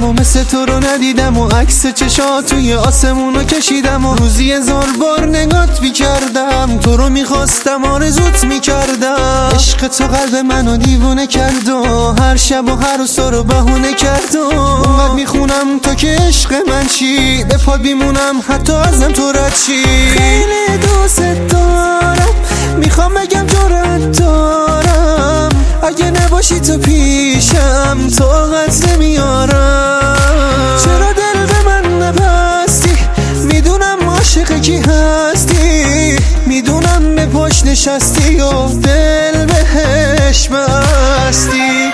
و مثل تو رو ندیدم و عکس چشات توی آسمونو کشیدم و روزی 1000 بار نگات میکردم، تو رو میخواستم آرزوت میکردم. عشق تو قلب منو دیوونه کرد و هر شب و هر روز رو بهونه کرد و اونقدر میخونم تو که عشق من چی، به پا بیمونم حتی ازم تو رد چی. خیلی دوست دارم، میخوام بگم جرأت دارم، اگه نباشی تو پیشم طاقت نمیارم. چرا دل به من نبستی، میدونم عاشق کی هستی، میدونم به پاش نشستی و دل بهش مستی.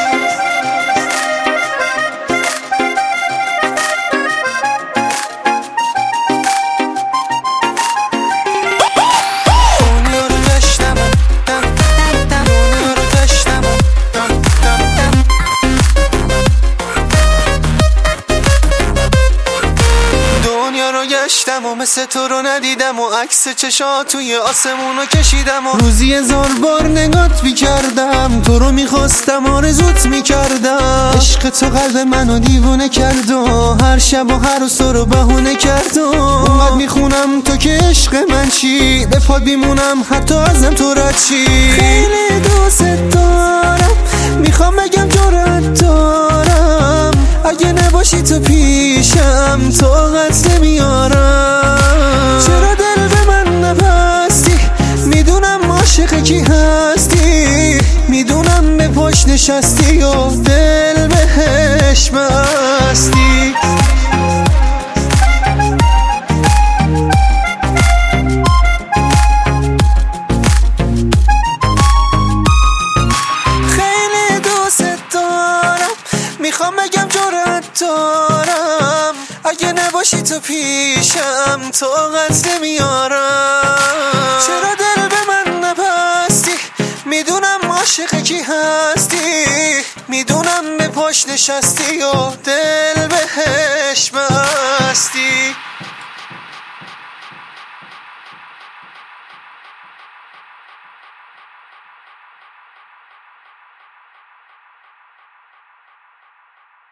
گشتم و مثل تو رو ندیدم و عکس چشات توی آسمونو کشیدم و روزی 1000 بار نگات میکردم، تو رو میخواستم آرزوت میکردم. عشق تو قلب منو دیوونه کرد و هر شب و هر روز رو بهونه کرد و اونقدر میخونم تو که عشق من چی، به پا بیمونم حتی ازم تو رد چی. خیلی دوست دارم، میخوام بگم جرأت دارم، اگه نباشی تو پیشم طاقت نمیارم. چرا دل به من نبستی، میدونم عاشق کی هستی، میدونم به پاش نشستی و دل بهش مستی. خیلی دوست دارم، میخوام بگم جرأت دارم، اگه نباشی تو پیشم طاقت نمیارم. چرا دل به من نبستی، میدونم عاشق کی هستی، میدونم به پاش نشستی و دل